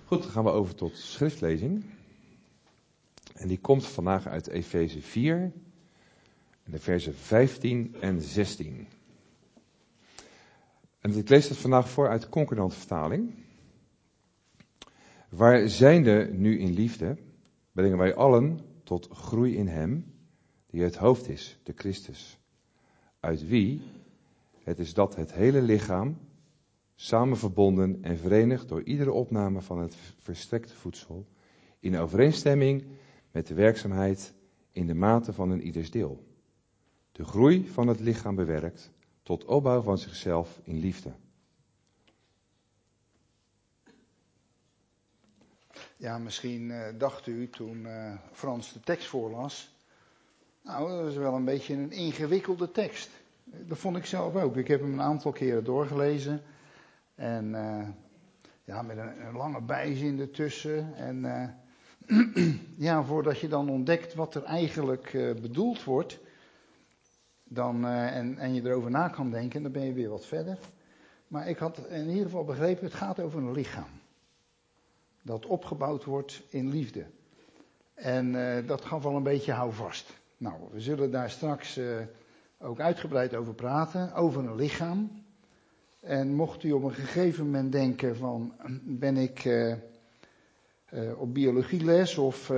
Goed, dan gaan we over tot schriftlezing. En die komt vandaag uit Efeze 4, en de versen 15 en 16. En ik lees dat vandaag voor uit de concordante vertaling. Waar zijnde nu in liefde, brengen wij allen tot groei in hem, die het hoofd is, de Christus. Uit wie, het is dat het hele lichaam, samen verbonden en verenigd door iedere opname van het verstrekte voedsel, in overeenstemming met de werkzaamheid in de mate van een ieders deel, de groei van het lichaam bewerkt tot opbouw van zichzelf in liefde. Ja, misschien dacht u toen Frans de tekst voorlas, nou, dat is wel een beetje een ingewikkelde tekst. Dat vond ik zelf ook. Ik heb hem een aantal keren doorgelezen. En ja, met een lange bijzin ertussen. En ja, voordat je dan ontdekt wat er eigenlijk bedoeld wordt, dan, en je erover na kan denken, dan ben je weer wat verder. Maar ik had in ieder geval begrepen, het gaat over een lichaam. Dat opgebouwd wordt in liefde. En dat gaf wel een beetje houvast. Nou, we zullen daar straks ook uitgebreid over praten, over een lichaam. En mocht u op een gegeven moment denken van, ben ik op biologieles of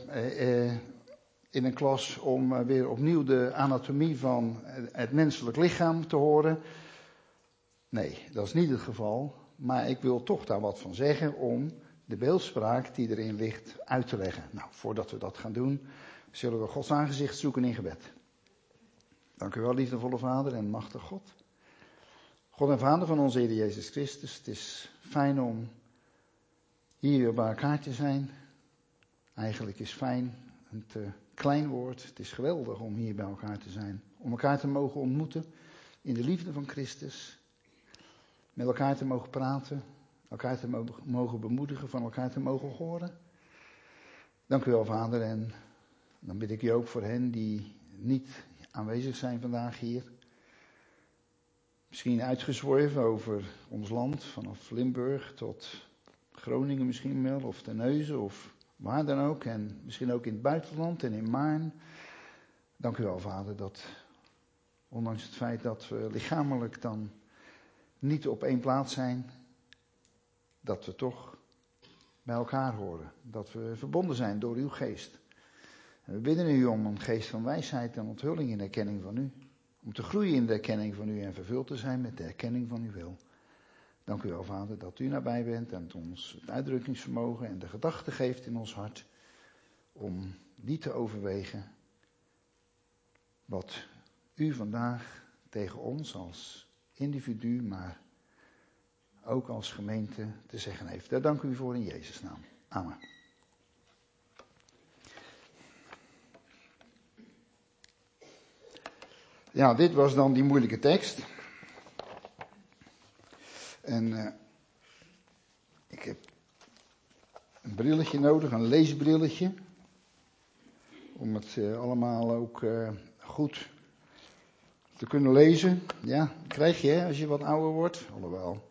in een klas om weer opnieuw de anatomie van het menselijk lichaam te horen. Nee, dat is niet het geval. Maar ik wil toch daar wat van zeggen om de beeldspraak die erin ligt uit te leggen. Nou, voordat we dat gaan doen, zullen we Gods aangezicht zoeken in gebed. Dank u wel, liefdevolle Vader en machtig God. God en Vader van onze Heer Jezus Christus, het is fijn om hier weer bij elkaar te zijn. Eigenlijk is fijn een te klein woord. Het is geweldig om hier bij elkaar te zijn. Om elkaar te mogen ontmoeten in de liefde van Christus. Met elkaar te mogen praten. Elkaar te mogen bemoedigen, van elkaar te mogen horen. Dank u wel, Vader. En dan bid ik u ook voor hen die niet aanwezig zijn vandaag hier. Misschien uitgezworven over ons land, vanaf Limburg tot Groningen misschien wel, of Terneuzen, of waar dan ook. En misschien ook in het buitenland en in Maarn. Dank u wel, Vader, dat ondanks het feit dat we lichamelijk dan niet op één plaats zijn, dat we toch bij elkaar horen. Dat we verbonden zijn door uw geest. En we bidden u om een geest van wijsheid en onthulling in de erkenning van u. Om te groeien in de erkenning van u en vervuld te zijn met de erkenning van uw wil. Dank u wel, Vader, dat u nabij bent en ons het uitdrukkingsvermogen en de gedachte geeft in ons hart. Om die te overwegen. Wat u vandaag tegen ons als individu, maar ook als gemeente te zeggen heeft. Daar dank u voor in Jezus' naam. Amen. Ja, dit was dan die moeilijke tekst. En ik heb een brilletje nodig, een leesbrilletje. Om het allemaal ook goed te kunnen lezen. Ja, dat krijg je als je wat ouder wordt. Alhoewel.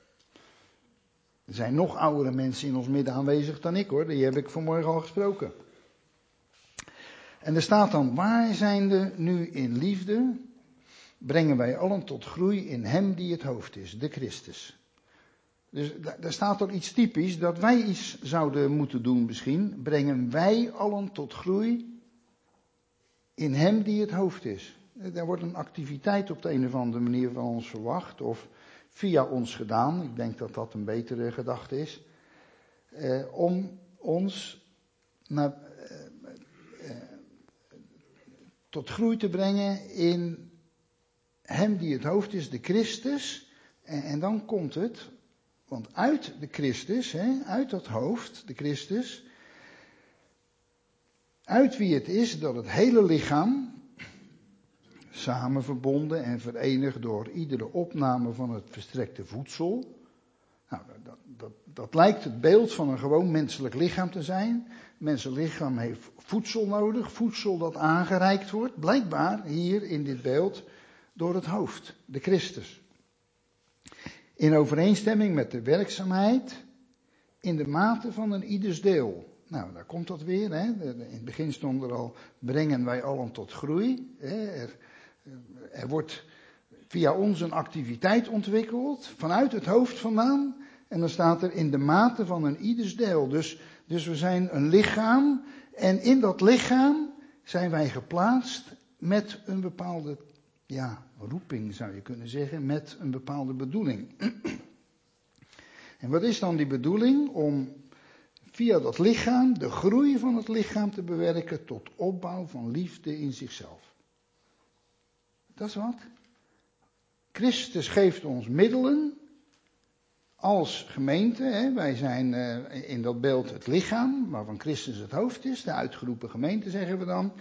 Er zijn nog oudere mensen in ons midden aanwezig dan ik hoor. Die heb ik vanmorgen al gesproken. En er staat dan, waar zijnde nu in liefde, brengen wij allen tot groei in hem die het hoofd is, de Christus. Dus daar staat al iets typisch, dat wij iets zouden moeten doen misschien. Brengen wij allen tot groei in hem die het hoofd is. Er wordt een activiteit op de een of andere manier van ons verwacht, of via ons gedaan. Ik denk dat dat een betere gedachte is. Om ons tot groei te brengen in hem die het hoofd is, de Christus. En dan komt het, want uit de Christus, uit dat hoofd, de Christus, uit wie het is dat het hele lichaam, samen verbonden en verenigd door iedere opname van het verstrekte voedsel. Nou, dat lijkt het beeld van een gewoon menselijk lichaam te zijn. Het menselijk lichaam heeft voedsel nodig, voedsel dat aangereikt wordt, blijkbaar hier in dit beeld, door het hoofd, de Christus. In overeenstemming met de werkzaamheid in de mate van een ieders deel. Nou, daar komt dat weer. Hè. In het begin stond er al, brengen wij allen tot groei. Er wordt via ons een activiteit ontwikkeld, vanuit het hoofd vandaan. En dan staat er in de mate van een ieders deel. Dus we zijn een lichaam. En in dat lichaam zijn wij geplaatst met een bepaalde roeping, zou je kunnen zeggen. Met een bepaalde bedoeling. En wat is dan die bedoeling? Om via dat lichaam, de groei van het lichaam te bewerken tot opbouw van liefde in zichzelf. Dat is wat. Christus geeft ons middelen als gemeente. Hè. Wij zijn in dat beeld het lichaam, waarvan Christus het hoofd is. De uitgeroepen gemeente, zeggen we dan.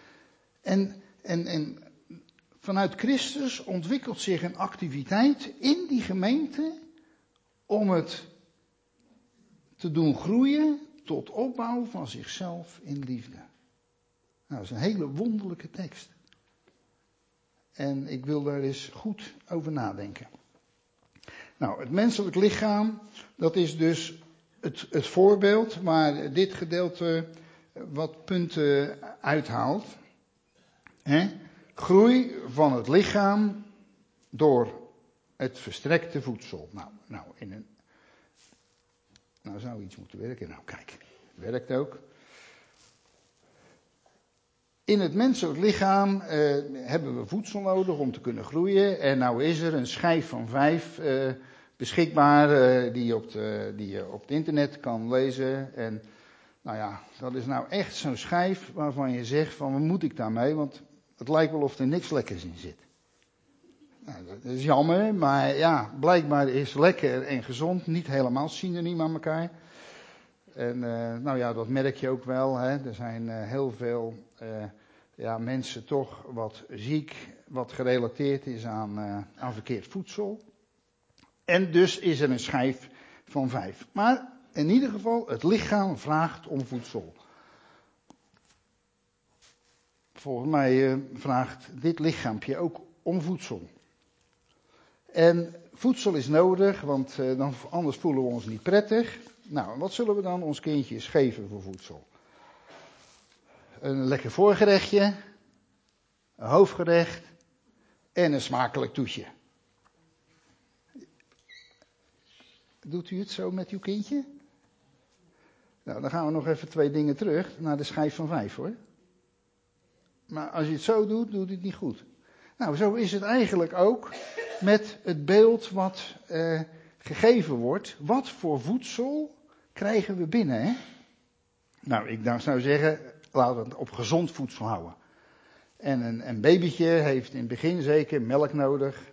En vanuit Christus ontwikkelt zich een activiteit in die gemeente om het te doen groeien tot opbouw van zichzelf in liefde. Nou, dat is een hele wonderlijke tekst. En ik wil daar eens goed over nadenken. Nou, het menselijk lichaam, dat is dus het voorbeeld waar dit gedeelte wat punten uithaalt. Groei van het lichaam door het verstrekte voedsel. Nou zou iets moeten werken. Nou kijk, het werkt ook. In het menselijk lichaam hebben we voedsel nodig om te kunnen groeien. En nou is er een schijf van 5 beschikbaar die je op het internet kan lezen. En nou ja, dat is nou echt zo'n schijf waarvan je zegt van wat moet ik daarmee? Want het lijkt wel of er niks lekkers in zit. Nou, dat is jammer, maar ja, blijkbaar is lekker en gezond niet helemaal synoniem aan elkaar. En nou ja, dat merk je ook wel. Hè. Er zijn heel veel mensen toch wat ziek, wat gerelateerd is aan verkeerd voedsel. En dus is er een schijf van 5. Maar in ieder geval, het lichaam vraagt om voedsel. Volgens mij vraagt dit lichaampje ook om voedsel. En voedsel is nodig, want anders voelen we ons niet prettig. Nou, wat zullen we dan ons kindjes geven voor voedsel? Een lekker voorgerechtje, een hoofdgerecht en een smakelijk toetje. Doet u het zo met uw kindje? Nou, dan gaan we nog even 2 dingen terug naar de schijf van 5 hoor. Maar als je het zo doet, doet het niet goed. Nou, zo is het eigenlijk ook met het beeld wat gegeven wordt. Wat voor voedsel krijgen we binnen, hè? Nou, ik zou zeggen, laten we het op gezond voedsel houden. En een babytje heeft in het begin zeker melk nodig.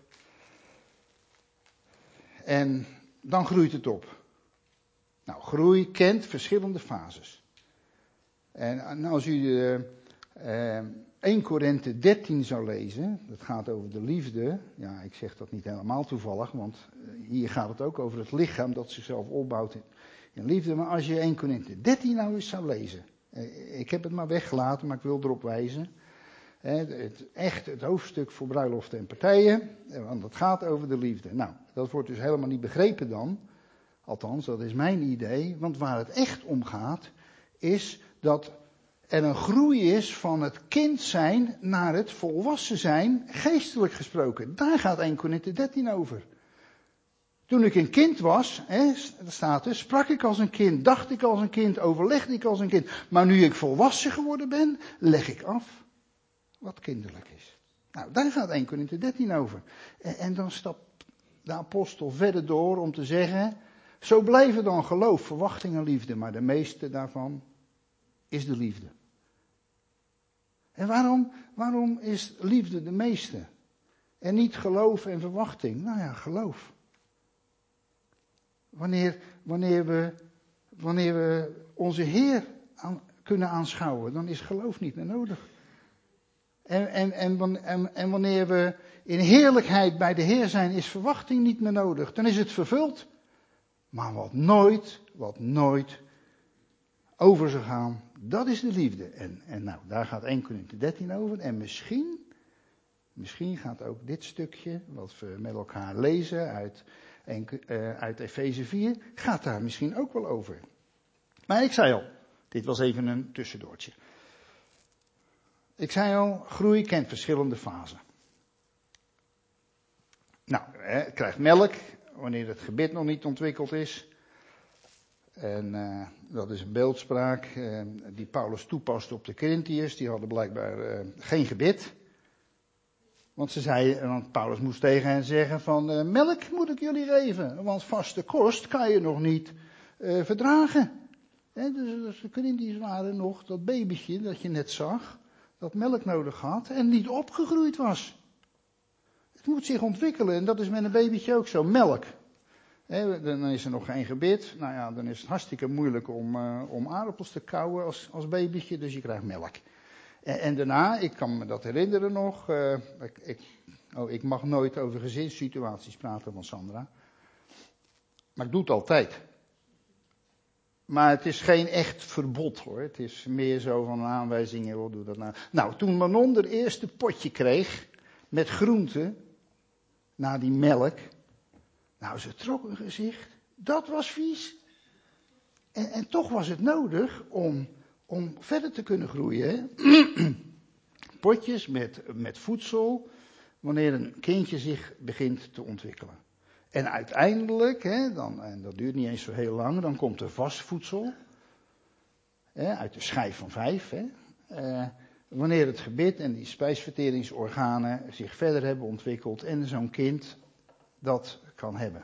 En dan groeit het op. Nou, groei kent verschillende fases. En als u 1 Korinthe 13 zou lezen, dat gaat over de liefde. Ja, ik zeg dat niet helemaal toevallig, want hier gaat het ook over het lichaam dat zichzelf opbouwt in liefde. Maar als je 1 Korinthe 13 nou eens zou lezen. Ik heb het maar weggelaten, maar ik wil erop wijzen. Het hoofdstuk voor bruiloften en partijen, want dat gaat over de liefde. Nou, dat wordt dus helemaal niet begrepen dan. Althans, dat is mijn idee. Want waar het echt om gaat, is dat er een groei is van het kind zijn naar het volwassen zijn, geestelijk gesproken. Daar gaat 1 Korinthe 13 over. Toen ik een kind was, staat er, sprak ik als een kind, dacht ik als een kind, overlegde ik als een kind. Maar nu ik volwassen geworden ben, leg ik af wat kinderlijk is. Nou, daar gaat 1 Korinthe 13 over. En dan stapt de apostel verder door om te zeggen, zo blijven dan geloof, verwachting en liefde, maar de meeste daarvan is de liefde. En waarom is liefde de meeste? En niet geloof en verwachting? Nou ja, geloof. Wanneer we onze Heer kunnen aanschouwen, dan is geloof niet meer nodig. En wanneer we in heerlijkheid bij de Heer zijn, is verwachting niet meer nodig. Dan is het vervuld. Maar wat nooit over zou gaan, dat is de liefde. En nou, daar gaat 1 Korinthe 13 over. En misschien gaat ook dit stukje, wat we met elkaar lezen uit En uit Efeze 4 gaat daar misschien ook wel over. Maar ik zei al, dit was even een tussendoortje. Ik zei al, groei kent verschillende fasen. Nou, het krijgt melk wanneer het gebit nog niet ontwikkeld is. En dat is een beeldspraak die Paulus toepast op de Korintiërs. Die hadden blijkbaar geen gebit. Want Paulus moest tegen hen zeggen van melk moet ik jullie geven. Want vaste kost kan je nog niet verdragen. Dus de Korintiërs waren nog dat babytje dat je net zag. Dat melk nodig had en niet opgegroeid was. Het moet zich ontwikkelen en dat is met een babytje ook zo. Melk. Dan is er nog geen gebit. Nou ja, dan is het hartstikke moeilijk om aardappels te kauwen als babytje. Dus je krijgt melk. En daarna, ik kan me dat herinneren nog. Ik mag nooit over gezinssituaties praten van Sandra. Maar ik doe het altijd. Maar het is geen echt verbod hoor. Het is meer zo van een aanwijzing. Hoe doe dat nou? Nou, toen Manon haar eerste potje kreeg met groenten. Na die melk. Nou, ze trok een gezicht. Dat was vies. En toch was het nodig om verder te kunnen groeien. Potjes met voedsel. Wanneer een kindje zich begint te ontwikkelen. En uiteindelijk, en dat duurt niet eens zo heel lang, dan komt er vast voedsel. Uit de schijf van 5. Wanneer het gebit en die spijsverteringsorganen zich verder hebben ontwikkeld en zo'n kind dat kan hebben.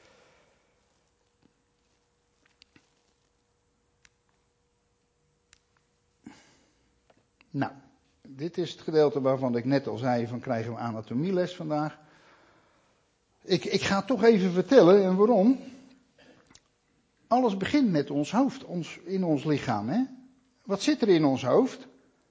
Nou, dit is het gedeelte waarvan ik net al zei, van krijgen we anatomieles vandaag. Ik ga het toch even vertellen en waarom. Alles begint met ons hoofd, in ons lichaam. Hè? Wat zit er in ons hoofd?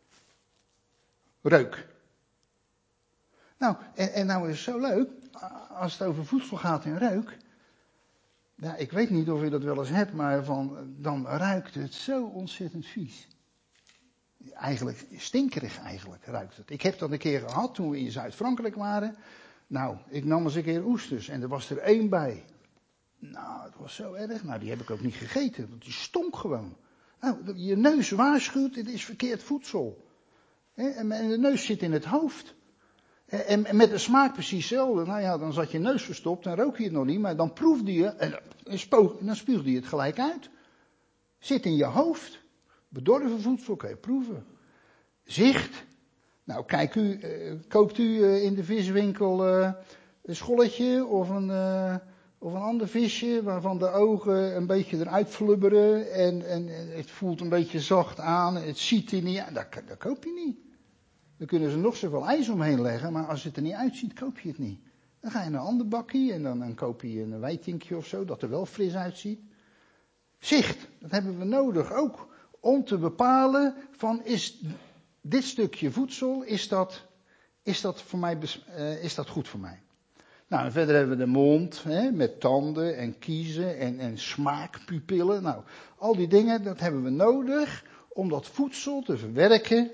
Reuk. Nou, en nou is het zo leuk, als het over voedsel gaat en reuk. Nou, ik weet niet of je dat wel eens hebt, maar dan ruikt het zo ontzettend vies. Eigenlijk, stinkerig eigenlijk ruikt het. Ik heb dat een keer gehad toen we in Zuid-Frankrijk waren. Nou, ik nam eens een keer oesters en er was er 1 bij. Nou, het was zo erg. Nou, die heb ik ook niet gegeten, want die stonk gewoon. Nou, je neus waarschuwt, het is verkeerd voedsel. En de neus zit in het hoofd. En met de smaak precies hetzelfde. Nou ja, dan zat je neus verstopt en rook je het nog niet, maar dan proefde je en dan spuugde je het gelijk uit. Zit in je hoofd. Bedorven voedsel kan je proeven. Zicht. Nou, kijk koopt u in de viswinkel een scholletje of een ander visje waarvan de ogen een beetje eruit flubberen en het voelt een beetje zacht aan, het ziet er niet uit. Dat koop je niet. Dan kunnen ze nog zoveel ijs omheen leggen, maar als het er niet uitziet, koop je het niet. Dan ga je naar een ander bakje en dan koop je een wijtinkje of zo, dat er wel fris uitziet. Zicht, dat hebben we nodig ook om te bepalen van is dit stukje voedsel, is dat voor mij, is dat goed voor mij? Nou, en verder hebben we de mond, met tanden en kiezen en smaakpupillen. Nou, al die dingen, dat hebben we nodig om dat voedsel te verwerken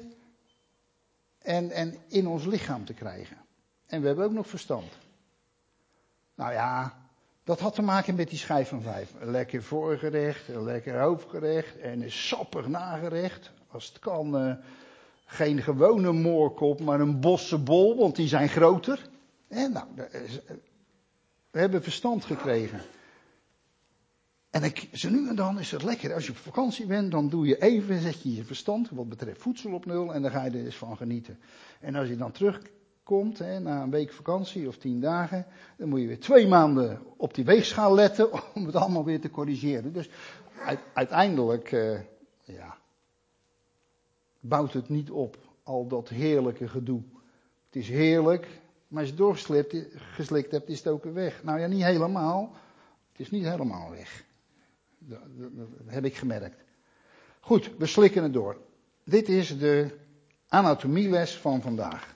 en in ons lichaam te krijgen. En we hebben ook nog verstand. Nou ja, dat had te maken met die schijf van 5. Een lekker voorgerecht, een lekker hoofdgerecht en een sappig nagerecht. Als het kan, geen gewone moorkop, maar een bossenbol, want die zijn groter. Nou, we hebben verstand gekregen. En zo nu en dan is het lekker. Als je op vakantie bent, dan doe je even, zet je je verstand wat betreft voedsel op 0 en dan ga je er eens van genieten. En als je dan terugkomt, na een week vakantie of 10 dagen, dan moet je weer 2 maanden op die weegschaal letten om het allemaal weer te corrigeren. Dus uiteindelijk, bouwt het niet op, al dat heerlijke gedoe. Het is heerlijk, maar als je het doorgeslikt hebt, is het ook weer weg. Nou ja, niet helemaal. Het is niet helemaal weg. Dat heb ik gemerkt. Goed, we slikken het door. Dit is de anatomieles van vandaag.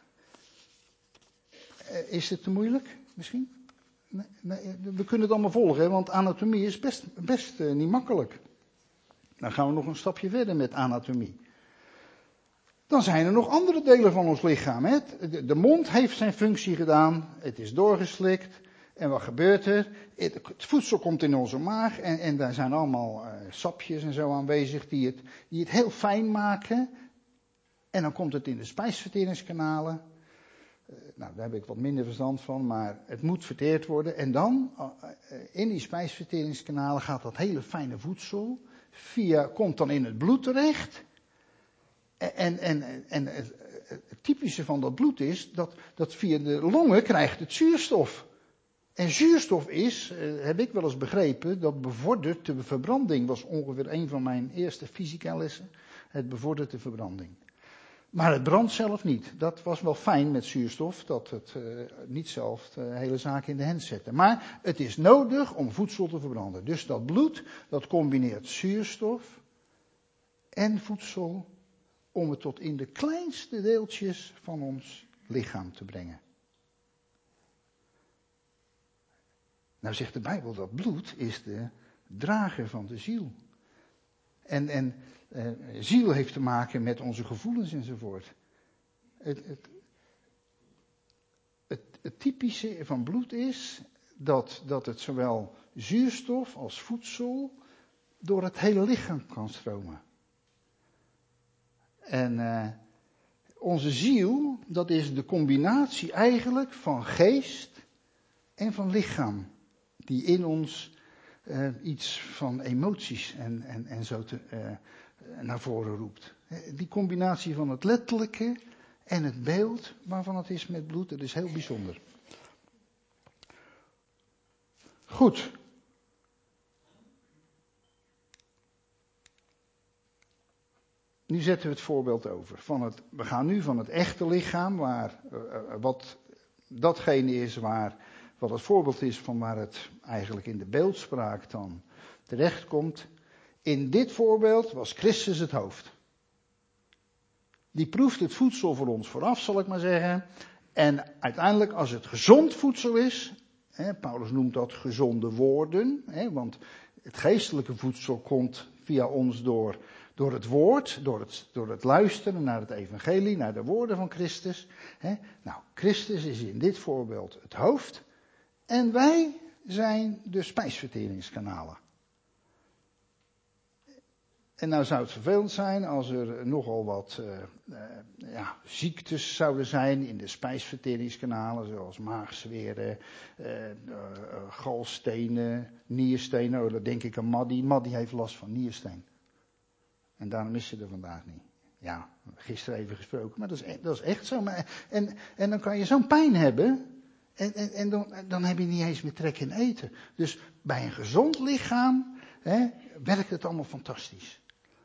Is het te moeilijk, misschien? Nee, we kunnen het allemaal volgen, want anatomie is best niet makkelijk. Dan gaan we nog een stapje verder met anatomie. Dan zijn er nog andere delen van ons lichaam. De mond heeft zijn functie gedaan. Het is doorgeslikt. En wat gebeurt er? Het voedsel komt in onze maag en daar zijn allemaal sapjes en zo aanwezig die het heel fijn maken. En dan komt het in de spijsverteringskanalen. Nou, daar heb ik wat minder verstand van, maar het moet verteerd worden. En dan, in die spijsverteringskanalen gaat dat hele fijne voedsel, komt dan in het bloed terecht. En het typische van dat bloed is, dat via de longen krijgt het zuurstof. En zuurstof is, heb ik wel eens begrepen, dat bevordert de verbranding. Was ongeveer een van mijn eerste fysica lessen. Het bevordert de verbranding. Maar het brandt zelf niet. Dat was wel fijn met zuurstof, dat het niet zelf de hele zaak in de hand zette. Maar het is nodig om voedsel te verbranden. Dus dat bloed, dat combineert zuurstof en voedsel om het tot in de kleinste deeltjes van ons lichaam te brengen. Nou zegt de Bijbel dat bloed is de drager van de ziel. En ziel heeft te maken met onze gevoelens enzovoort. Het typische van bloed is dat het zowel zuurstof als voedsel door het hele lichaam kan stromen. En onze ziel, dat is de combinatie eigenlijk van geest en van lichaam. Die in ons iets van emoties en zo naar voren roept. Die combinatie van het letterlijke en het beeld waarvan het is met bloed, dat is heel bijzonder. Goed. Nu zetten we het voorbeeld over. We gaan nu van het echte lichaam, wat datgene is wat het voorbeeld is van waar het eigenlijk in de beeldspraak dan terechtkomt. In dit voorbeeld was Christus het hoofd. Die proeft het voedsel voor ons vooraf, zal ik maar zeggen. En uiteindelijk, als het gezond voedsel is, Paulus noemt dat gezonde woorden, want het geestelijke voedsel komt via ons door het woord, door het luisteren naar het evangelie, naar de woorden van Christus. Nou, Christus is in dit voorbeeld het hoofd en wij zijn de spijsverteringskanalen. En nou zou het vervelend zijn als er nogal wat ziektes zouden zijn in de spijsverteringskanalen, zoals maagzweren, galstenen, nierstenen. Dan denk ik aan Maddy. Maddy heeft last van niersteen. En daarom is ze er vandaag niet. Ja, gisteren even gesproken, maar dat is echt zo. En dan kan je zo'n pijn hebben en dan heb je niet eens meer trek in eten. Dus bij een gezond lichaam werkt het allemaal fantastisch.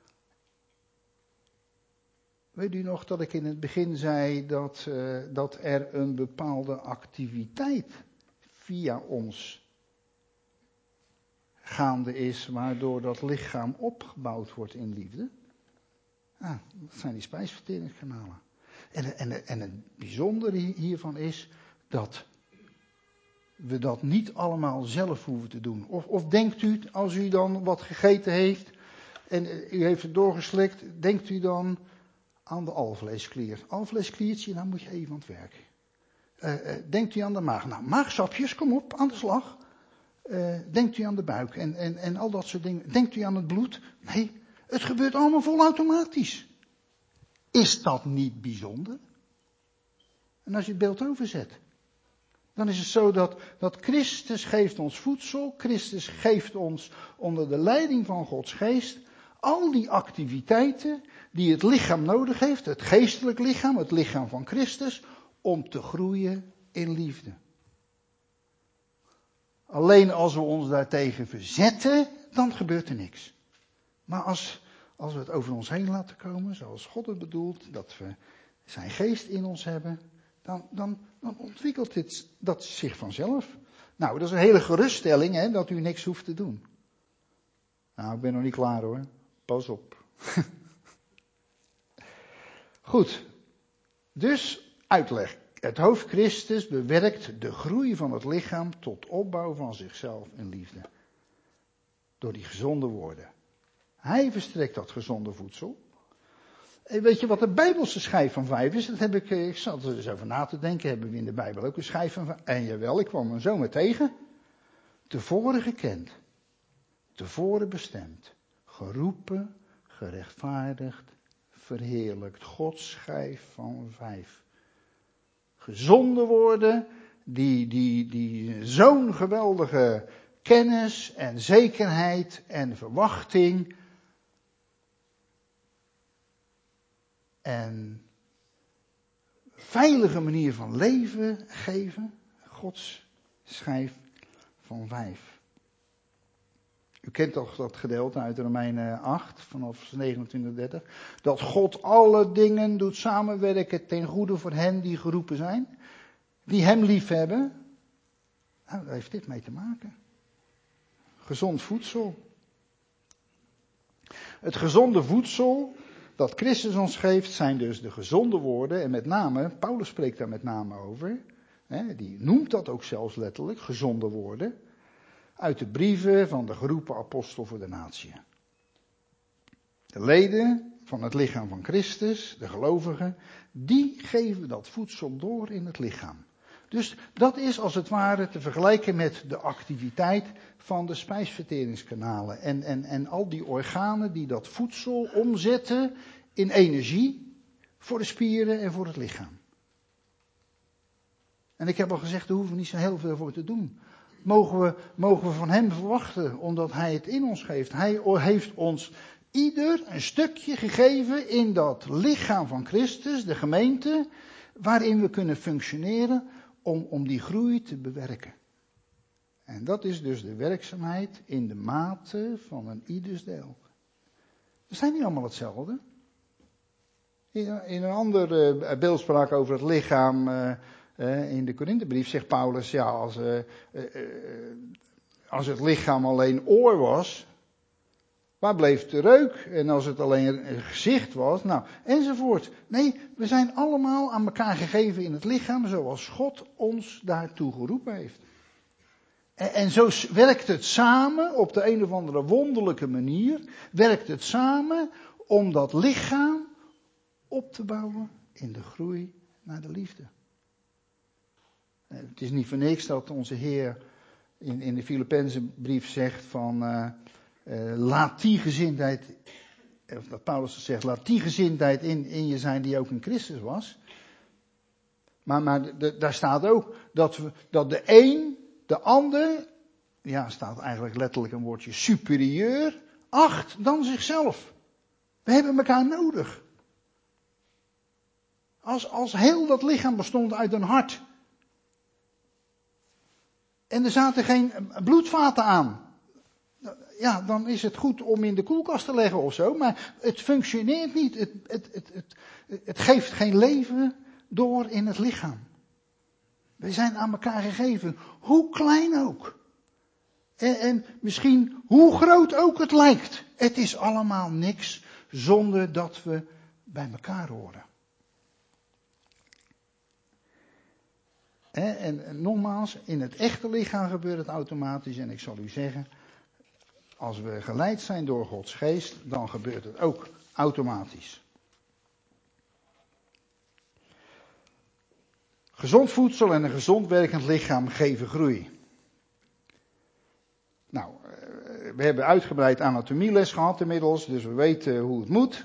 Weet u nog dat ik in het begin zei dat er een bepaalde activiteit via ons gaande is, waardoor dat lichaam opgebouwd wordt in liefde? Dat zijn die spijsverteringskanalen. En het bijzondere hiervan is dat we dat niet allemaal zelf hoeven te doen. Of denkt u, als u dan wat gegeten heeft en u heeft het doorgeslikt, denkt u dan aan de alvleesklier. Alvleeskliertje, dan moet je even aan het werk. Denkt u aan de maag. Nou, maagsapjes, kom op, aan de slag. Denkt u aan de buik en al dat soort dingen. Denkt u aan het bloed? Nee, het gebeurt allemaal volautomatisch. Is dat niet bijzonder? En als je het beeld overzet, dan is het zo dat Christus geeft ons voedsel. Christus geeft ons onder de leiding van Gods geest al die activiteiten die het lichaam nodig heeft, het geestelijk lichaam, het lichaam van Christus, om te groeien in liefde. Alleen als we ons daartegen verzetten, dan gebeurt er niks. Maar als we het over ons heen laten komen, zoals God het bedoelt, dat we zijn geest in ons hebben, dan ontwikkelt dat zich vanzelf. Nou, dat is een hele geruststelling, dat u niks hoeft te doen. Nou, ik ben nog niet klaar hoor. Pas op. Goed. Dus uitleg. Het hoofd Christus bewerkt de groei van het lichaam tot opbouw van zichzelf in liefde. Door die gezonde woorden. Hij verstrekt dat gezonde voedsel. Weet je wat de Bijbelse schijf van 5 is? Dat heb ik zat er dus over na te denken. Hebben we in de Bijbel ook een schijf van 5? En jawel, ik kwam hem zomaar tegen. Tevoren gekend. Tevoren bestemd. Geroepen, gerechtvaardigd, verheerlijkt. Gods schijf van 5. Gezonden worden, die zo'n geweldige kennis en zekerheid en verwachting en veilige manier van leven geven. Gods schijf van 5. U kent toch dat gedeelte uit Romeinen 8, vanaf 29:30. Dat God alle dingen doet samenwerken ten goede voor hen die geroepen zijn. Die hem lief hebben. Nou, daar heeft dit mee te maken. Gezond voedsel. Het gezonde voedsel dat Christus ons geeft zijn dus de gezonde woorden. En met name, Paulus spreekt daar met name over. Die noemt dat ook zelfs letterlijk, gezonde woorden. Uit de brieven van de geroepen apostel voor de natie. De leden van het lichaam van Christus, de gelovigen, die geven dat voedsel door in het lichaam. Dus dat is als het ware te vergelijken met de activiteit van de spijsverteringskanalen. En al die organen die dat voedsel omzetten in energie voor de spieren en voor het lichaam. En ik heb al gezegd, daar hoeven we niet zo heel veel voor te doen. Mogen we van hem verwachten, omdat hij het in ons geeft. Hij heeft ons ieder een stukje gegeven in dat lichaam van Christus, de gemeente, waarin we kunnen functioneren om die groei te bewerken. En dat is dus de werkzaamheid in de mate van een ieders deel. We zijn niet allemaal hetzelfde. In een andere beeldspraak over het lichaam, in de Korinthebrief zegt Paulus, ja, als het lichaam alleen oor was, waar bleef de reuk? En als het alleen een gezicht was, nou, enzovoort. Nee, we zijn allemaal aan elkaar gegeven in het lichaam, zoals God ons daartoe geroepen heeft. En zo werkt het samen, op de een of andere wonderlijke manier, werkt het samen om dat lichaam op te bouwen in de groei naar de liefde. Het is niet voor niks dat onze Heer in de Filippenzenbrief zegt van, laat die gezindheid, of dat Paulus zegt, laat die gezindheid in je zijn die ook in Christus was. Maar daar staat ook dat de een, de ander, ja, staat eigenlijk letterlijk een woordje superieur, acht dan zichzelf. We hebben elkaar nodig. Als heel dat lichaam bestond uit een hart. En er zaten geen bloedvaten aan. Ja, dan is het goed om in de koelkast te leggen of zo. Maar het functioneert niet. Het geeft geen leven door in het lichaam. We zijn aan elkaar gegeven. Hoe klein ook. En misschien hoe groot ook het lijkt. Het is allemaal niks zonder dat we bij elkaar horen. En nogmaals, in het echte lichaam gebeurt het automatisch. En ik zal u zeggen, als we geleid zijn door Gods geest, dan gebeurt het ook automatisch. Gezond voedsel en een gezond werkend lichaam geven groei. Nou, we hebben uitgebreid anatomieles gehad inmiddels, dus we weten hoe het moet.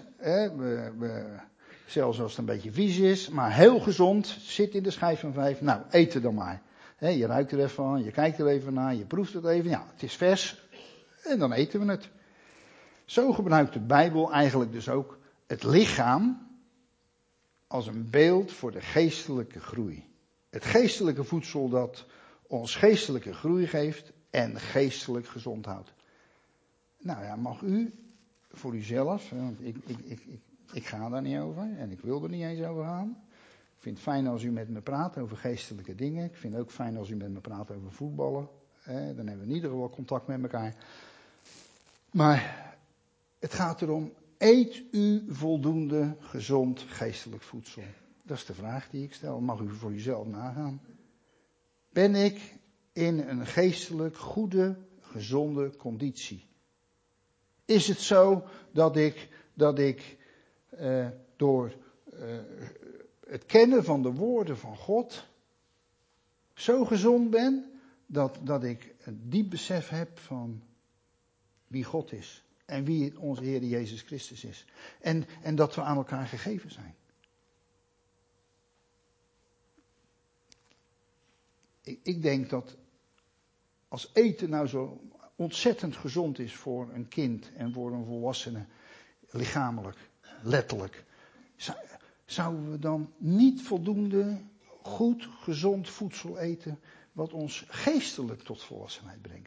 Zelfs als het een beetje vies is, maar heel gezond, zit in de schijf van 5. Nou, eet het dan maar. Je ruikt er even van, je kijkt er even naar, je proeft het even. Ja, het is vers en dan eten we het. Zo gebruikt de Bijbel eigenlijk dus ook het lichaam als een beeld voor de geestelijke groei. Het geestelijke voedsel dat ons geestelijke groei geeft en geestelijk gezond houdt. Nou ja, mag u voor uzelf, want ik ga daar niet over en ik wil er niet eens over gaan. Ik vind het fijn als u met me praat over geestelijke dingen. Ik vind het ook fijn als u met me praat over voetballen. Dan hebben we in ieder geval contact met elkaar. Maar het gaat erom, eet u voldoende gezond geestelijk voedsel? Dat is de vraag die ik stel. Mag u voor uzelf nagaan. Ben ik in een geestelijk goede, gezonde conditie? Is het zo dat ik door het kennen van de woorden van God zo gezond ben dat ik een diep besef heb van wie God is en wie onze Heer Jezus Christus is. En dat we aan elkaar gegeven zijn. Ik denk dat als eten nou zo ontzettend gezond is voor een kind en voor een volwassene, lichamelijk, letterlijk, zouden we dan niet voldoende goed, gezond voedsel eten wat ons geestelijk tot volwassenheid brengt?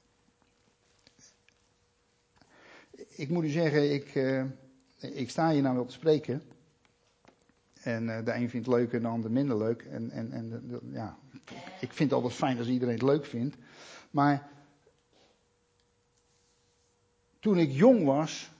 Ik moet u zeggen, ik sta hier nou wel te spreken. En de een vindt het leuk en de ander minder leuk. Ja, ik vind het altijd fijn als iedereen het leuk vindt. Maar toen ik jong was,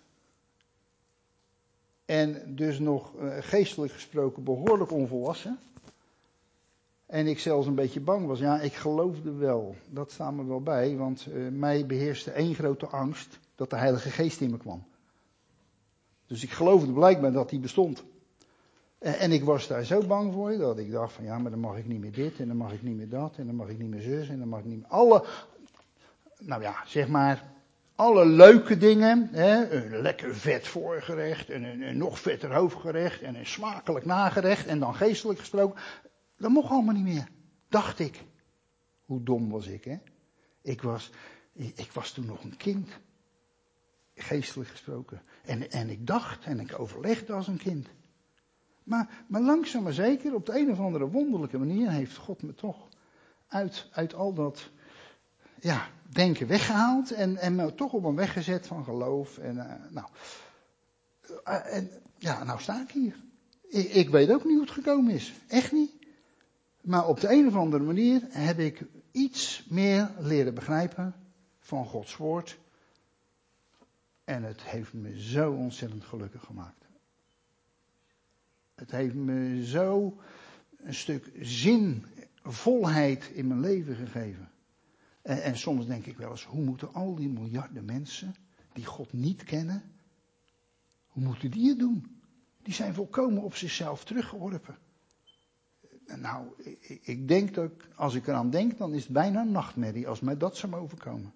en dus nog geestelijk gesproken behoorlijk onvolwassen, en ik zelfs een beetje bang was, ja, ik geloofde wel, dat staat me wel bij, want mij beheerste één grote angst, dat de Heilige Geest in me kwam. Dus ik geloofde blijkbaar dat die bestond. En ik was daar zo bang voor, dat ik dacht van ja, maar dan mag ik niet meer dit, en dan mag ik niet meer dat, en dan mag ik niet meer zus, en dan mag ik niet meer alle leuke dingen, hè, een lekker vet voorgerecht, en een nog vetter hoofdgerecht, en een smakelijk nagerecht, en dan geestelijk gesproken, dat mocht allemaal niet meer, dacht ik. Hoe dom was ik, hè? Ik was toen nog een kind, geestelijk gesproken. En ik dacht, en ik overlegde als een kind. Maar langzaam maar zeker, op de een of andere wonderlijke manier, heeft God me toch uit al dat denken weggehaald en me toch op een weg gezet van geloof. Nou sta ik hier. Ik weet ook niet hoe het gekomen is. Echt niet. Maar op de een of andere manier heb ik iets meer leren begrijpen van Gods woord. En het heeft me zo ontzettend gelukkig gemaakt. Het heeft me zo een stuk zin, volheid in mijn leven gegeven. En soms denk ik wel eens, hoe moeten al die miljarden mensen die God niet kennen, hoe moeten die het doen? Die zijn volkomen op zichzelf teruggeworpen. Nou, ik denk dat als ik eraan denk, dan is het bijna een nachtmerrie als mij dat zou overkomen.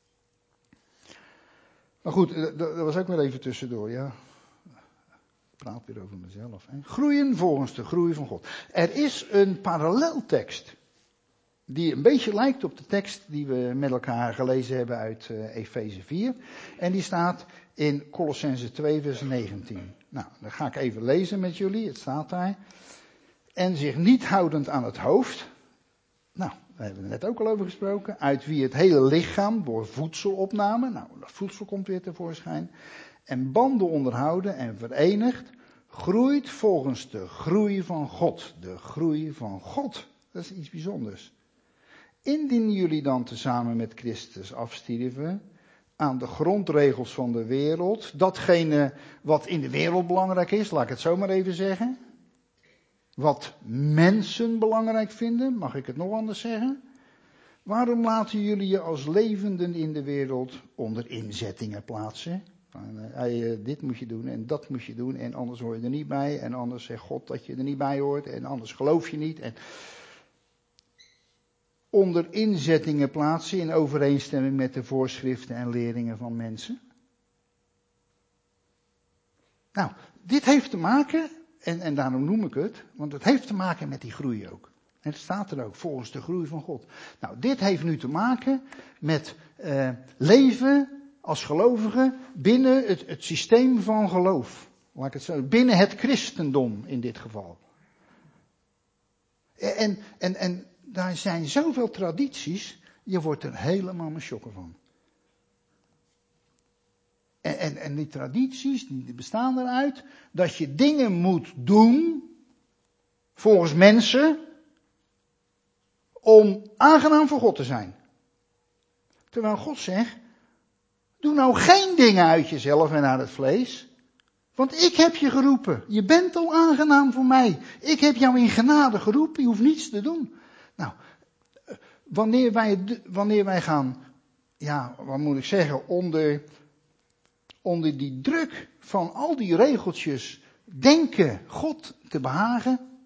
Maar goed, dat was ook weer even tussendoor, ja. Ik praat weer over mezelf. Hè. Groeien volgens de groei van God. Er is een paralleltekst die een beetje lijkt op de tekst die we met elkaar gelezen hebben uit Efeze 4. En die staat in Kolossenzen 2 vers 19. Nou, dan ga ik even lezen met jullie. Het staat daar. En zich niet houdend aan het hoofd. Nou, daar hebben we net ook al over gesproken. Uit wie het hele lichaam door voedselopname. Nou, dat voedsel komt weer tevoorschijn. En banden onderhouden en verenigd. Groeit volgens de groei van God. De groei van God. Dat is iets bijzonders. Indien jullie dan tezamen met Christus afstierven aan de grondregels van de wereld, datgene wat in de wereld belangrijk is, laat ik het zo maar even zeggen, wat mensen belangrijk vinden, mag ik het nog anders zeggen, waarom laten jullie je als levenden in de wereld onder inzettingen plaatsen? Dit moet je doen en dat moet je doen en anders hoor je er niet bij en anders zegt God dat je er niet bij hoort en anders geloof je niet en onder inzettingen plaatsen in overeenstemming met de voorschriften en leringen van mensen. Nou, dit heeft te maken, en daarom noem ik het, want het heeft te maken met die groei ook. En het staat er ook, volgens de groei van God. Nou, dit heeft nu te maken met leven als gelovige binnen het systeem van geloof. Laat ik het zo, binnen het christendom in dit geval. En daar zijn zoveel tradities, je wordt er helemaal met schokken van. En die tradities, die bestaan eruit dat je dingen moet doen, volgens mensen, om aangenaam voor God te zijn. Terwijl God zegt, doe nou geen dingen uit jezelf en uit het vlees, want ik heb je geroepen. Je bent al aangenaam voor mij. Ik heb jou in genade geroepen, je hoeft niets te doen. Nou, wanneer wij gaan, ja, wat moet ik zeggen, onder die druk van al die regeltjes denken God te behagen.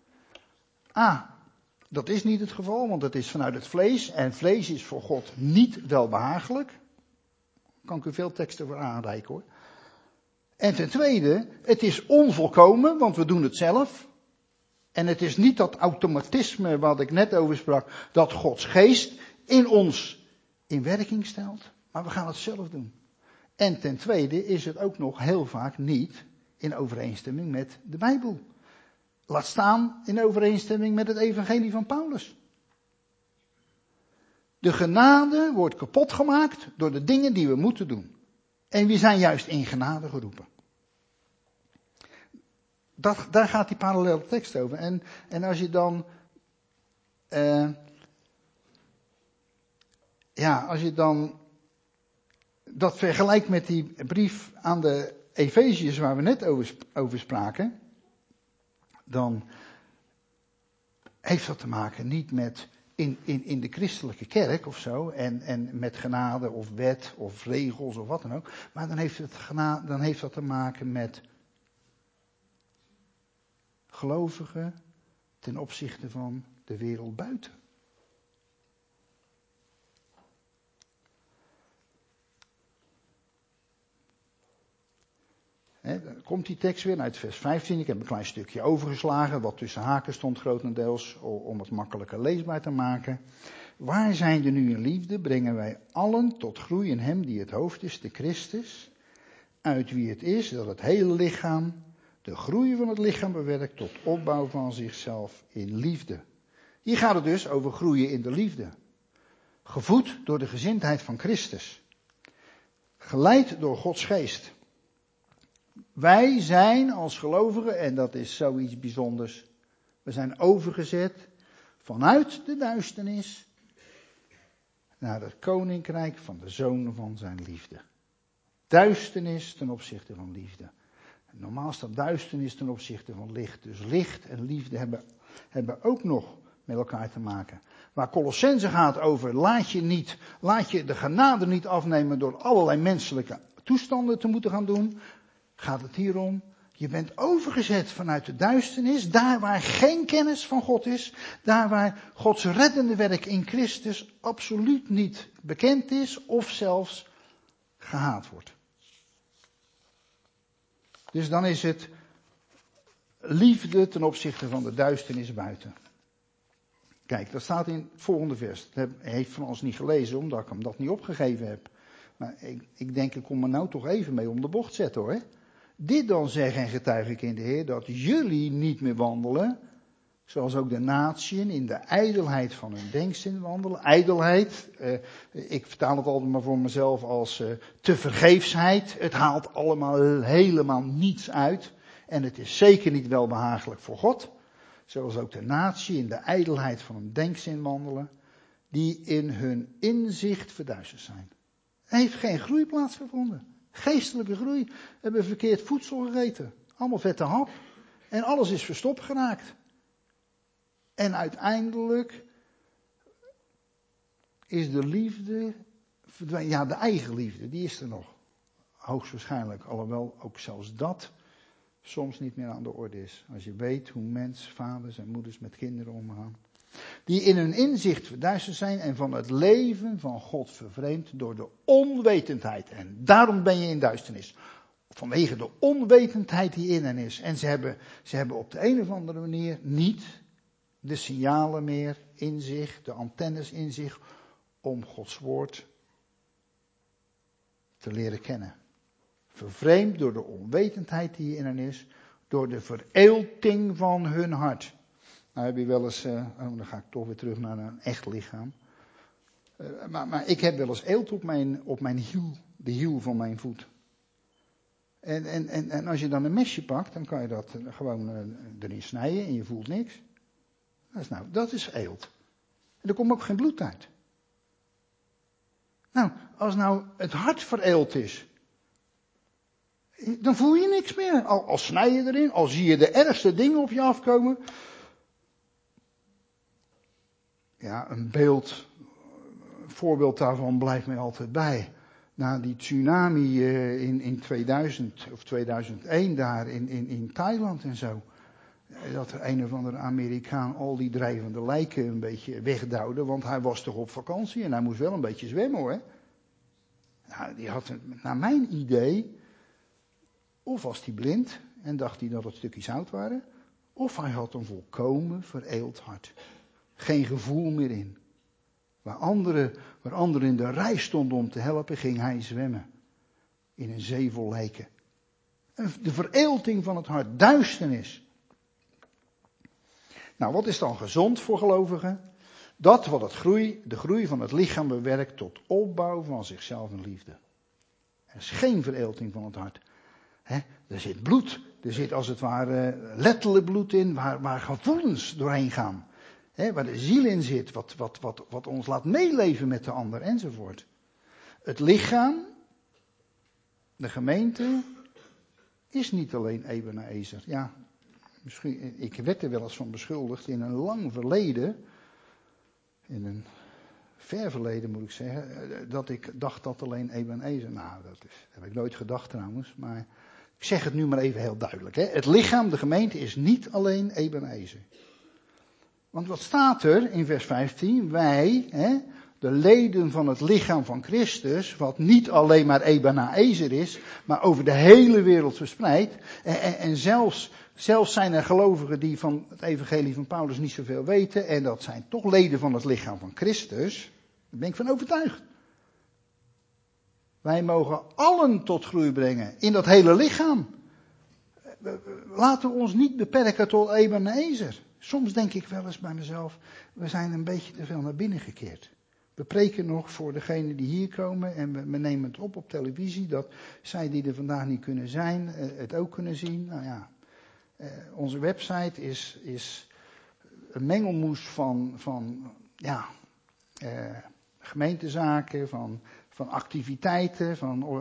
Dat is niet het geval, want het is vanuit het vlees. En vlees is voor God niet welbehagelijk. Kan ik u veel teksten voor aanreiken hoor. En ten tweede, het is onvolkomen, want we doen het zelf. En het is niet dat automatisme wat ik net over sprak, dat Gods geest in ons in werking stelt. Maar we gaan het zelf doen. En ten tweede is het ook nog heel vaak niet in overeenstemming met de Bijbel. Laat staan in overeenstemming met het evangelie van Paulus. De genade wordt kapot gemaakt door de dingen die we moeten doen. En we zijn juist in genade geroepen. Daar gaat die parallele tekst over. En als je dan, als je dan dat vergelijkt met die brief aan de Efeziërs waar we net over spraken, dan heeft dat te maken niet met in de christelijke kerk of zo, en met genade of wet of regels of wat dan ook, maar dan heeft dat te maken met gelovigen ten opzichte van de wereld buiten. Dan komt die tekst weer uit vers 15. Ik heb een klein stukje overgeslagen, wat tussen haken stond grotendeels, om het makkelijker leesbaar te maken. Waar zijn er nu in liefde, brengen wij allen tot groei in hem die het hoofd is, de Christus, uit wie het is dat het hele lichaam, de groei van het lichaam bewerkt tot opbouw van zichzelf in liefde. Hier gaat het dus over groeien in de liefde. Gevoed door de gezindheid van Christus. Geleid door Gods geest. Wij zijn als gelovigen, en dat is zoiets bijzonders, we zijn overgezet vanuit de duisternis naar het koninkrijk van de Zoon van zijn liefde. Duisternis ten opzichte van liefde. Normaal staat duisternis ten opzichte van licht. Dus licht en liefde hebben ook nog met elkaar te maken. Waar Colossense gaat over, laat je de genade niet afnemen door allerlei menselijke toestanden te moeten gaan doen. Gaat het hier om, je bent overgezet vanuit de duisternis, daar waar geen kennis van God is, daar waar Gods reddende werk in Christus absoluut niet bekend is of zelfs gehaat wordt. Dus dan is het liefde ten opzichte van de duisternis buiten. Kijk, dat staat in het volgende vers. Dat heeft van ons niet gelezen, omdat ik hem dat niet opgegeven heb. Maar ik denk, ik kom er nou toch even mee om de bocht zetten hoor. Dit dan zeg en getuig ik in de Heer, dat jullie niet meer wandelen, zoals ook de natieën in de ijdelheid van hun denkzin wandelen. Ijdelheid, ik vertaal het altijd maar voor mezelf als tevergeefsheid. Het haalt allemaal helemaal niets uit. En het is zeker niet welbehagelijk voor God. Zoals ook de natie in de ijdelheid van hun denkzin wandelen, die in hun inzicht verduisterd zijn. Er heeft geen groei plaatsgevonden. Geestelijke groei. We hebben verkeerd voedsel gegeten. Allemaal vette hap. En alles is verstopt geraakt. En uiteindelijk is de liefde verdwenen. Ja, de eigen liefde, die is er nog. Hoogstwaarschijnlijk. Alhoewel ook zelfs dat soms niet meer aan de orde is. Als je weet hoe vaders en moeders met kinderen omgaan. Die in hun inzicht verduisterd zijn en van het leven van God vervreemd door de onwetendheid. En daarom ben je in duisternis. Vanwege de onwetendheid die in hen is. En ze hebben op de een of andere manier niet de signalen meer in zich, de antennes in zich, om Gods woord te leren kennen. Vervreemd door de onwetendheid die in hen is, door de vereelting van hun hart. Nou heb je wel eens, dan ga ik toch weer terug naar een echt lichaam. Maar ik heb wel eens eelt op mijn hiel, de hiel van mijn voet. En als je dan een mesje pakt, dan kan je dat gewoon erin snijden en je voelt niks. Dat is eelt. En er komt ook geen bloed uit. Nou, als nou het hart vereelt is, dan voel je niks meer. Al snij je erin, al zie je de ergste dingen op je afkomen. Ja, een voorbeeld daarvan blijft mij altijd bij. na die tsunami in 2000 of 2001 daar in Thailand en zo. Dat er een of andere Amerikaan al die drijvende lijken een beetje wegduwde, want hij was toch op vakantie en hij moest wel een beetje zwemmen hoor. Nou, die had, naar mijn idee, of was hij blind en dacht hij dat het stukjes zout waren, of hij had een volkomen vereeld hart. Geen gevoel meer in. Waar anderen in de rij stonden om te helpen, ging hij zwemmen. In een zee vol lijken. De vereelting van het hart, duisternis. Nou, wat is dan gezond voor gelovigen? Dat wat de groei van het lichaam bewerkt tot opbouw van zichzelf en liefde. Er is geen vereelting van het hart. Er zit bloed, er zit als het ware letterlijk bloed in, waar gevoelens doorheen gaan. Waar de ziel in zit, wat ons laat meeleven met de ander enzovoort. Het lichaam, de gemeente, is niet alleen Ebenezer. Ja, misschien, ik werd er wel eens van beschuldigd in een lang verleden, in een ver verleden moet ik zeggen, dat ik dacht dat alleen Ebenezer. Nou, dat heb ik nooit gedacht trouwens, maar ik zeg het nu maar even heel duidelijk. Het lichaam, de gemeente, is niet alleen Ebenezer. Want wat staat er in vers 15? Wij, de leden van het lichaam van Christus, wat niet alleen maar Ebenezer is, maar over de hele wereld verspreid. En zelfs zijn er gelovigen die van het evangelie van Paulus niet zoveel weten, en dat zijn toch leden van het lichaam van Christus. Daar ben ik van overtuigd. Wij mogen allen tot groei brengen in dat hele lichaam. Laten we ons niet beperken tot Ebenezer. Soms denk ik wel eens bij mezelf, we zijn een beetje te veel naar binnen gekeerd. We preken nog voor degenen die hier komen en we nemen het op televisie, dat zij die er vandaag niet kunnen zijn, het ook kunnen zien. Nou ja, onze website is een mengelmoes van gemeentezaken, van activiteiten,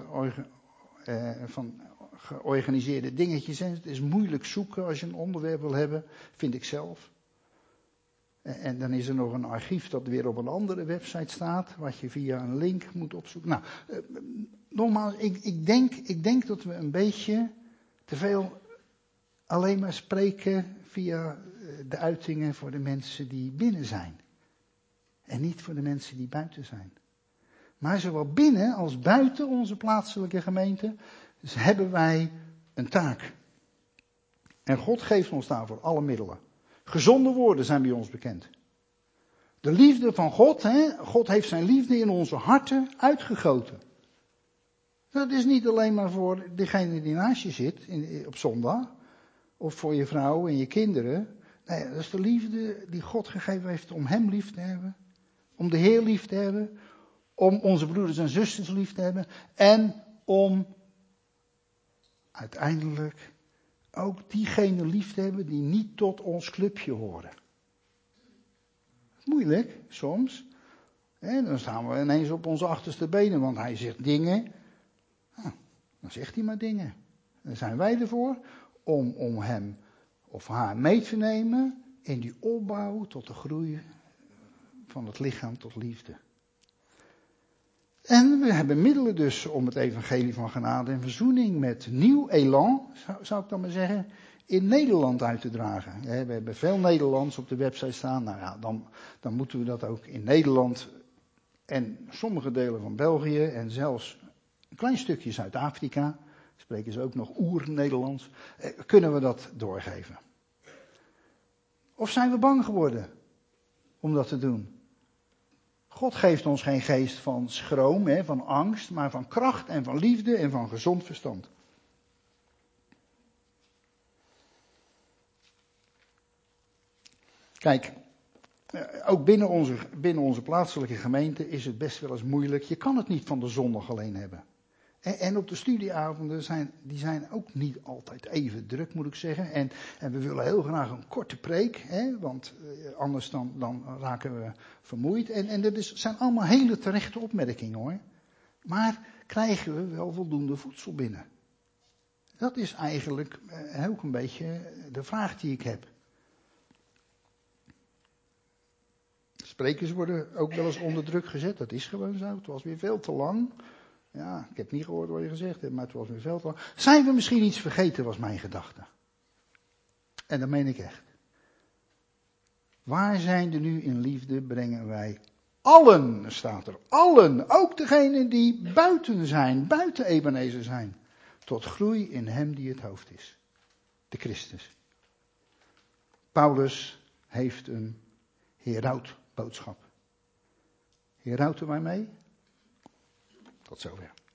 van georganiseerde dingetjes. Het is moeilijk zoeken als je een onderwerp wil hebben, vind ik zelf. En dan is er nog een archief dat weer op een andere website staat, wat je via een link moet opzoeken. Nou, nogmaals, ik denk dat we een beetje te veel alleen maar spreken via de uitingen voor de mensen die binnen zijn. En niet voor de mensen die buiten zijn. Maar zowel binnen als buiten onze plaatselijke gemeente hebben wij een taak. En God geeft ons daarvoor alle middelen. Gezonde woorden zijn bij ons bekend. De liefde van God, God heeft zijn liefde in onze harten uitgegoten. Dat is niet alleen maar voor degene die naast je zit op zondag. Of voor je vrouw en je kinderen. Nee, dat is de liefde die God gegeven heeft om hem lief te hebben. Om de Heer lief te hebben. Om onze broeders en zusters lief te hebben. En om uiteindelijk ook diegenen lief te hebben die niet tot ons clubje horen. Moeilijk, soms. Dan staan we ineens op onze achterste benen, want hij zegt dingen. Nou, dan zegt hij maar dingen. Dan zijn wij ervoor om hem of haar mee te nemen in die opbouw tot de groei van het lichaam tot liefde. En we hebben middelen dus om het evangelie van genade en verzoening met nieuw elan, zou ik dan maar zeggen, in Nederland uit te dragen. We hebben veel Nederlands op de website staan. Nou ja, dan moeten we dat ook in Nederland en sommige delen van België en zelfs een klein stukje Zuid-Afrika, spreken ze ook nog oer-Nederlands, kunnen we dat doorgeven. Of zijn we bang geworden om dat te doen? God geeft ons geen geest van schroom, van angst, maar van kracht en van liefde en van gezond verstand. Kijk, ook binnen onze plaatselijke gemeente is het best wel eens moeilijk. Je kan het niet van de zondag alleen hebben. En op de studieavonden zijn ook niet altijd even druk, moet ik zeggen. En we willen heel graag een korte preek, want anders dan raken we vermoeid. En dat zijn allemaal hele terechte opmerkingen hoor. Maar krijgen we wel voldoende voedsel binnen? Dat is eigenlijk ook een beetje de vraag die ik heb. Sprekers worden ook wel eens onder druk gezet, dat is gewoon zo. Het was weer veel te lang. Ja, ik heb niet gehoord wat je gezegd hebt, maar het was weer veel te lang. Zijn we misschien iets vergeten, was mijn gedachte. En dat meen ik echt. Waar zijn er nu in liefde brengen wij allen, staat er. Allen, ook degenen die buiten zijn, buiten Ebenezer zijn. Tot groei in hem die het hoofd is. De Christus. Paulus heeft een herautboodschap. Herauten wij mee? Tot zover.